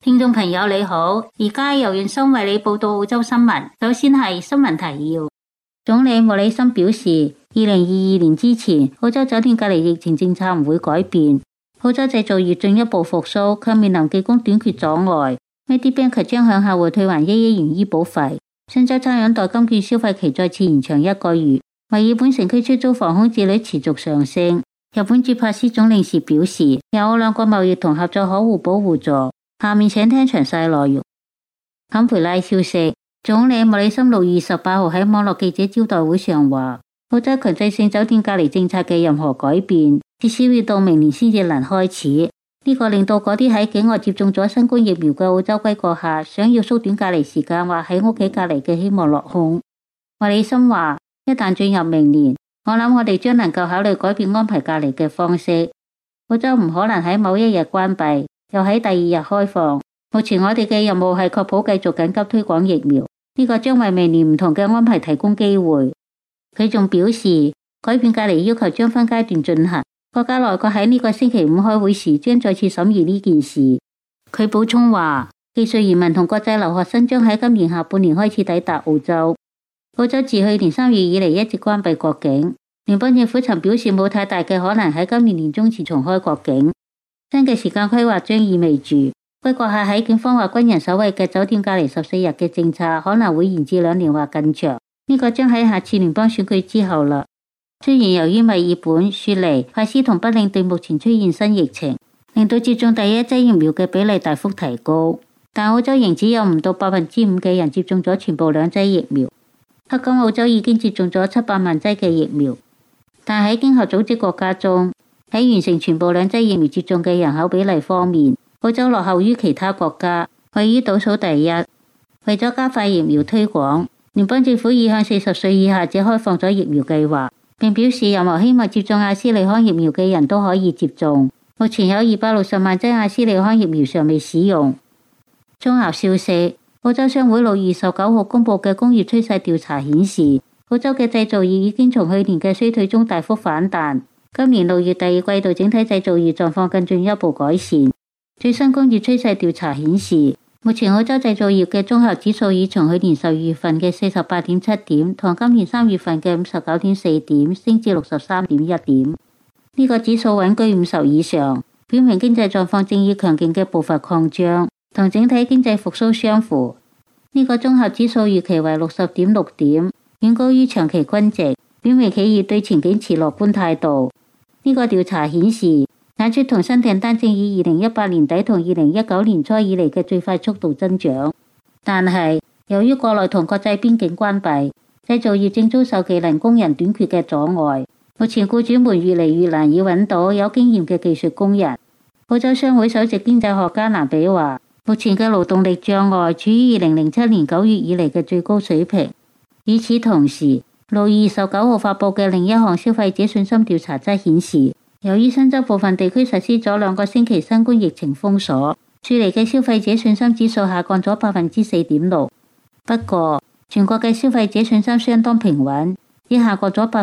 聽眾朋友你好，而家由袁生為你報道澳洲新聞。首先係新聞提要。總理莫里森表示，2022年之前，澳洲酒店隔離疫情政策唔會改變。澳洲製造業進一步復甦，卻面臨技工短缺阻礙。Medibank 將向客戶退還1億元醫保費。新州餐飲代金券消費期再次延長1個月。墨爾本城區出租房空置率持續上升。日本駐珀斯總領事表示，有2個貿易同合作可互補互助。下面請聽詳細內容。坎培拉消息，總理莫里森6月18號喺網絡記者招待會上話，澳洲強制性酒店隔離政策嘅任何改變，至少要到明年先至能開始。呢個令到嗰啲喺境外接種咗新冠疫苗嘅澳洲歸國客，想要縮短隔離時間或喺屋企隔離嘅希望落空。莫里森話，一旦進入明年，我諗我哋將能夠考慮改變安排隔離嘅方式。澳洲唔可能喺某一日關閉，又喺第2日開放。目前我哋嘅任務係確保繼續緊急推廣疫苗，呢個將為明年唔同嘅安排提供機會。佢仲表示，改變隔離要求將分階段進行。國家內閣喺呢個星期5開會時將再次審議呢件事。佢補充話，技術移民同國際留學生將喺今年下半年開始抵達澳洲。澳洲自去年3月以嚟一直關閉國境，聯邦政府曾表示冇太大嘅可能喺今年年中前重開國境。新嘅時間規劃將意味住歸國客喺警方或軍人守衛嘅酒店隔離14日嘅政策可能會延至2年或更長。呢個將喺下次聯邦選舉之後啦。雖然由於墨爾本、雪梨、珀斯同北領地目前出現新疫情，令到接種第一劑疫苗嘅比例大幅提高，但澳洲仍只有唔到5%嘅人接種咗全部2劑疫苗。黑金澳洲已經接種咗700萬劑嘅疫苗，但喺經合組織國家中，喺完成全部2劑疫苗接種嘅人口比例方面，澳洲落後於其他國家，位於倒數第一。為咗加快疫苗推廣，聯邦政府已向40歲以下者開放咗疫苗計劃，並表示任何希望接種阿斯利康疫苗嘅人都可以接種。目前有260萬劑阿斯利康疫苗尚未使用。綜合消息，澳洲商會6月19號公布嘅工業趨勢調查顯示，澳洲嘅製造業已經從去年嘅衰退中大幅反彈。今年6月第2季度整體製造業狀況更進一步改善。最新工業趨勢調查顯示，目前澳洲製造業嘅綜合指數已從去年12月份嘅48.7點同今年3月份嘅59.4點升至63.1點。呢個指數穩居50以上，表明經濟狀況正以強勁嘅步伐擴張，同整體經濟復甦相符。呢個綜合指數預期為60.6點，遠高於長期均值，表明企業對前景持樂觀態度。呢個調查顯示，產出同新訂單正以2018年底同2019年初以嚟嘅最快速度增長，但係由於國內同國際邊境關閉，製造業正遭受技能工人短缺嘅阻礙。目前僱主們越嚟越難以揾到有經驗嘅技術工人。澳洲商會首席經濟學家蘭比話，目前嘅勞動力障礙處於2007年9月以嚟嘅最高水平。與此同時，6月19號發佈嘅另一項消費者信心調查則顯示，由於新州部分地區實施咗2個星期新冠疫情封鎖，雪梨嘅消費者信心指數下降咗4.6%。不過，全國嘅消費者信心相當平穩，只下降咗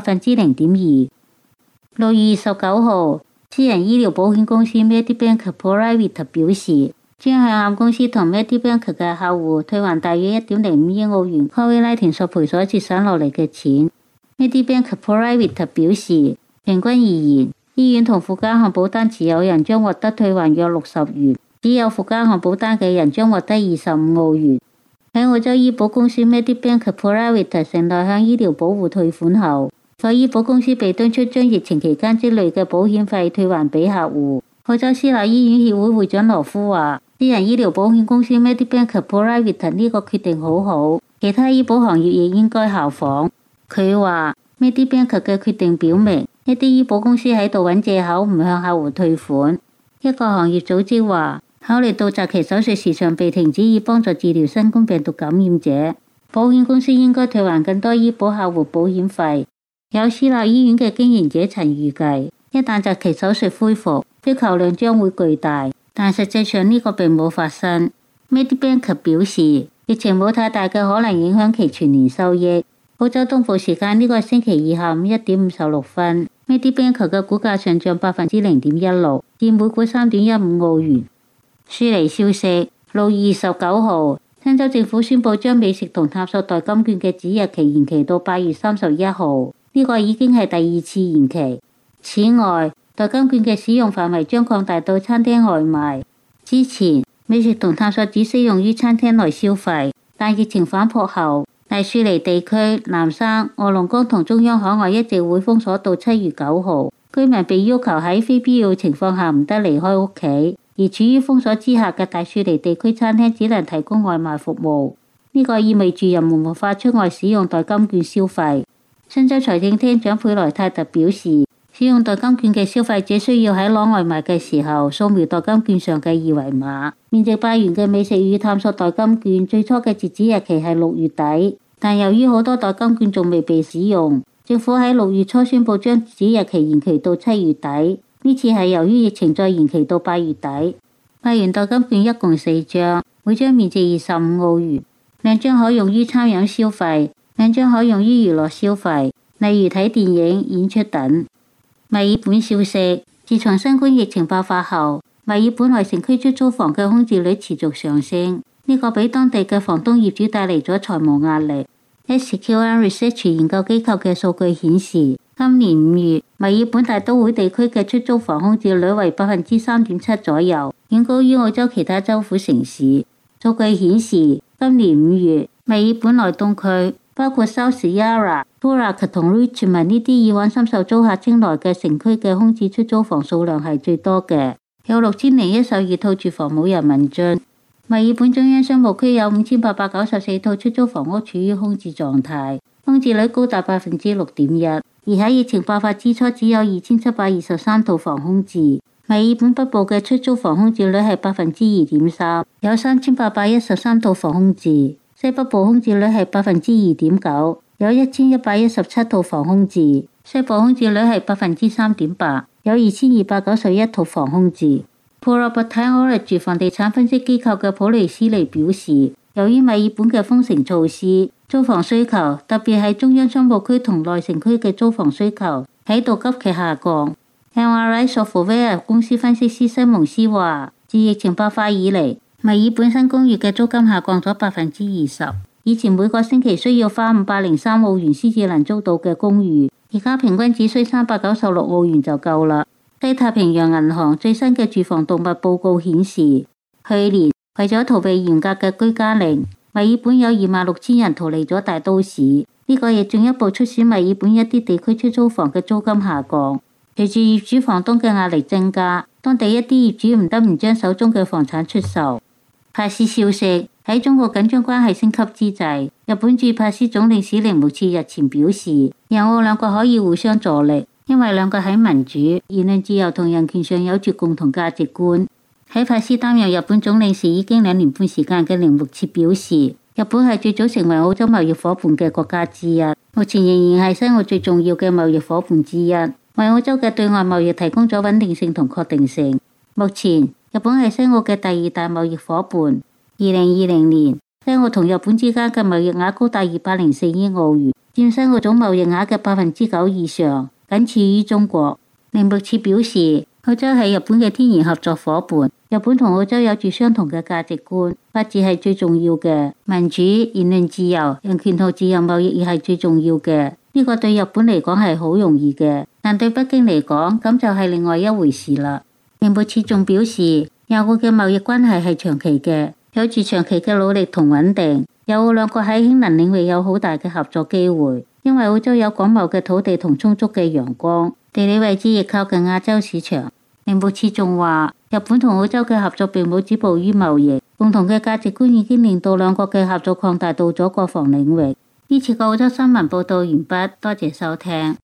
0.2%。6月19號，私人醫療保險公司 Medibank Private 表示，將向亞公司同 Medibank 嘅客戶退還大約1.05億澳元 COVID-19 索賠所節省落嚟嘅錢。Medibank Private 表示，平均而言，醫院同附加項保單持有人將獲得退還約60元，只有附加項保單嘅人將獲得25澳元。喺澳洲醫保公司 Medibank Private 承諾向醫療保護退款後，該醫保公司被敦促將疫情期間積累嘅保險費退還俾客戶。澳洲私立醫院協會會長羅夫話，私人醫療保險公司 Medibank Private 呢個決定好好，其他醫保行業亦應該效仿。佢話 Medibank 嘅決定表明，一啲醫保公司喺度揾藉口唔向客戶退款。一個行業組織話，考慮到擇期手術時常被停止以幫助治療新冠病毒感染者，保險公司應該退還更多醫保客戶保險費。有私立醫院嘅經營者曾預計，一旦擇期手術恢復，需求量將會巨大，但實際上呢個並冇發生。Medibank 表示，疫情冇太大嘅可能影響其全年收益。澳洲東部時間呢個星期二下午1點56分，Medibank 嘅股價上漲0.16%，至每股3.15澳元。雪梨消息， 6月29號，新州政府宣布將美食同探索代金券嘅指日期延期到8月31號，呢個已經係第2次延期。此外，代金券嘅使用範圍將擴大到餐廳外賣。之前，美食同探索只適用於餐廳內消費，但疫情反撲後，大雪梨地區、南山、臥龍崗同中央海外一直會封鎖到7月9號，居民被要求喺非必要情況下唔得離開屋企。而處於封鎖之下嘅大雪梨地區餐廳只能提供外賣服務，呢個意味住人們無法出外使用代金券消費。新州財政廳長佩萊泰特表示，使用代金券嘅消費者需要喺攞外賣嘅時候掃描代金券上嘅二維碼。面值8元嘅美食與探索代金券最初嘅截止日期係6月底，但由於好多代金券仲未被使用，政府喺6月初宣布將截止日期延期到7月底。呢次係由於疫情再延期到8月底。8元代金券一共4張，每張面值25澳元，2張可用於餐飲消費，2張可用於娛樂消費，例如睇電影、演出等。墨爾本消息，自從新冠疫情爆發後，墨爾本內城區出租房嘅空置率持續上升，呢個俾當地嘅房東業主帶嚟咗財務壓力。SQN Research 研究機構嘅數據顯示，今年5月，墨爾本大都會地區嘅出租房空置率為 3.7% 左右，遠高於澳洲其他州府城市。數據顯示，今年5月，墨爾本內東區，包括 South Yarra、Toorak 同 Richmond 呢啲以往深受租客青睞嘅城區嘅空置出租房數量係最多嘅，有6012套住房冇人問津。墨爾本中央商務區有5894套出租房屋處於空置狀態，空置率高達 6.1%， 而喺疫情爆發之初只有2723套房空置。墨爾本北部嘅出租房空置率係 2.3%， 有3813套房空置；西北部空置率係 2.9%， 有1117套房空置；西部空置率係 3.8%， 有2291套房空置。Propertology 房地產分析機構嘅普雷斯利表示，由於墨爾本嘅封城措施，租房需求，特別係中央商務區同內城區嘅租房需求喺度急劇下降。MRI Software 公司分析師西蒙斯話，自疫情爆發以嚟，墨爾本新公寓嘅租金下降咗 20%。以前每個星期需要花503澳元先至能租到嘅公寓，而家平均只需396澳元就夠啦。西太平洋銀行最新嘅住房動物報告顯示，去年為咗逃避嚴格嘅居家令，墨爾本有26000人逃離咗大都市。呢個亦進一步促使墨爾本一啲地區出租房嘅租金下降。隨住業主房東嘅壓力增加，當地一啲業主唔得唔將手中嘅房產出售。帕斯消息，喺中國緊張關係升級之際，日本駐帕斯總領事鈴木徹日前表示，日澳兩國可以互相助力，因為兩個喺民主、言論自由同人權上有住共同價值觀。喺帕斯擔任日本總領事已經2年半時間嘅鈴木徹表示，日本係最早成為澳洲貿易夥伴嘅國家之一，目前仍然係西澳最重要嘅貿易夥伴之一，為澳洲嘅對外貿易提供咗穩定性同確定性。目前，日本係西澳嘅第2大貿易夥伴。2020年，西澳同日本之間嘅貿易額高達204億澳元，佔西澳總貿易額嘅 9% 以上，僅次於中國。鈴木徹表示，澳洲係日本嘅天然合作夥伴，日本同澳洲有住相同嘅價值觀，法治係最重要嘅，民主、言論自由、人權同自由貿易亦係最重要嘅。呢個對日本嚟講係好容易嘅，但對北京嚟講，咁就係另外一回事啦。鈴木徹仲表示，日澳嘅貿易關係係長期嘅，有住長期嘅努力同穩定。日澳兩國喺氫能領域有好大嘅合作機會，因為澳洲有廣袤嘅土地同充足嘅陽光，地理位置亦靠近亞洲市場。鈴木徹仲話，日本同澳洲嘅合作並冇止步於貿易，共同嘅價值觀已經令到兩國嘅合作擴大到咗國防領域。呢次嘅澳洲新聞報道完畢，多謝收聽。